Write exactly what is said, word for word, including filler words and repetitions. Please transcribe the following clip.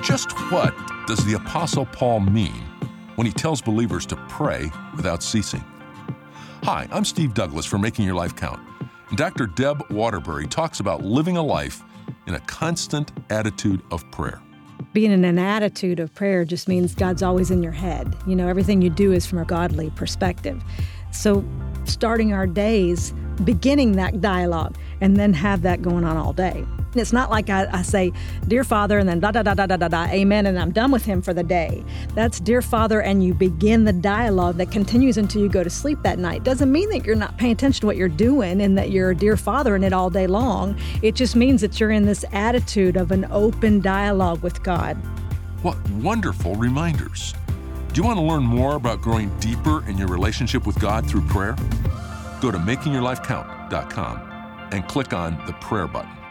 Just what does the Apostle Paul mean when he tells believers to pray without ceasing? Hi, I'm Steve Douglas for Making Your Life Count, and Doctor Deb Waterbury talks about living a life in a constant attitude of prayer. Being in an attitude of prayer just means God's always in your head. You know, everything you do is from a godly perspective. So starting our days, beginning that dialogue, and then have that going on all day. It's not like I, I say, Dear Father, and then da da da da da da da, amen, and I'm done with him for the day. That's Dear Father, and you begin the dialogue that continues until you go to sleep that night. Doesn't mean that you're not paying attention to what you're doing and that you're Dear Father in it all day long. It just means that you're in this attitude of an open dialogue with God. What wonderful reminders. Do you want to learn more about growing deeper in your relationship with God through prayer? Go to making your life count dot com and click on the prayer button.